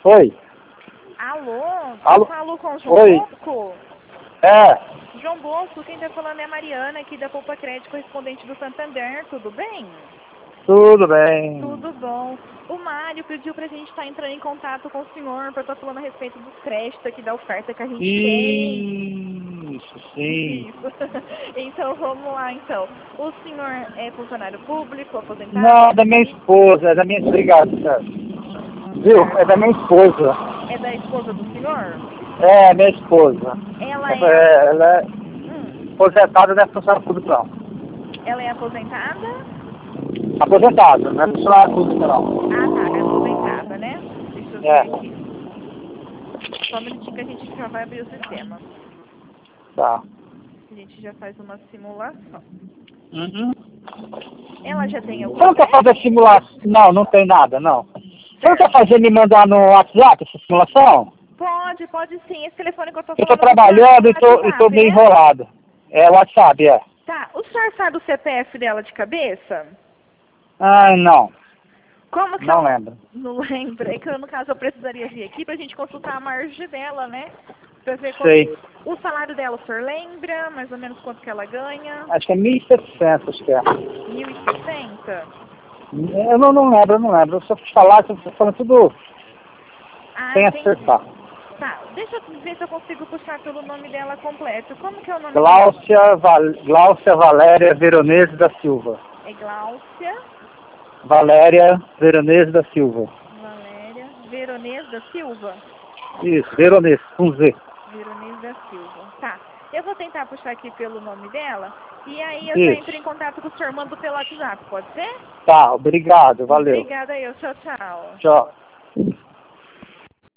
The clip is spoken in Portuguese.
Oi. Alô? Alô? Falo com o João Oi. Bosco? É, João Bosco, quem tá falando é a Mariana, aqui da Poupa Crédito, correspondente do Santander. Tudo bem? tudo bem. Tudo bom. O Mário pediu pra gente estar entrando em contato com o senhor pra estar falando a respeito dos créditos aqui da oferta que a gente tem. Isso, sim. Isso. Então, vamos lá, então. O senhor é funcionário público, aposentado? Não, é da minha esposa, é da minha... Obrigado, senhor. Viu? É da minha esposa. É da esposa do senhor? É, minha esposa. Ela é... Ela é aposentada, não é funcionária pública, não. Ela é aposentada? Aposentada, não é funcionária pública, não. Ah, tá. Ela é aposentada, né? Deixa eu ver É, aqui. Só um minutinho que a gente já vai abrir o sistema. tá. A gente já faz uma simulação. Uhum. Ela já tem algum Você não quer fazer simulação? Não, não tem nada, não. Você não quer fazer me mandar no WhatsApp essa simulação? Pode sim. Esse telefone que eu tô Eu falando... tô trabalhando e é o tô WhatsApp, meio né? enrolado. É WhatsApp, é. Tá. O senhor sabe o CPF dela de cabeça? Ah, não. Como que Não ela... lembro. Não lembra? É que no caso eu precisaria vir aqui pra gente consultar a margem dela, né? Pra ver quanto... Sei. O salário dela, o senhor lembra? Mais ou menos quanto que ela ganha? Acho que é 1.700, acho que é. 1.060? Eu não lembro, eu não lembro. Se eu te falar, você tá falando tudo Ah, sem entendi. acertar. Tá, deixa eu ver se eu consigo puxar pelo nome dela completo. Como que é o nome dela? Gláucia Valéria Veronese da Silva. É Gláucia Valéria Veronese da Silva. Valéria Veronese da Silva? Isso, Veronese, com Z. Veronese da Silva. Tá. Eu vou tentar puxar aqui pelo nome dela e aí eu já Isso. entro em contato com o senhor, mando pelo WhatsApp, pode ser? Tá, obrigado, valeu. Obrigada aí, tchau, tchau. Tchau.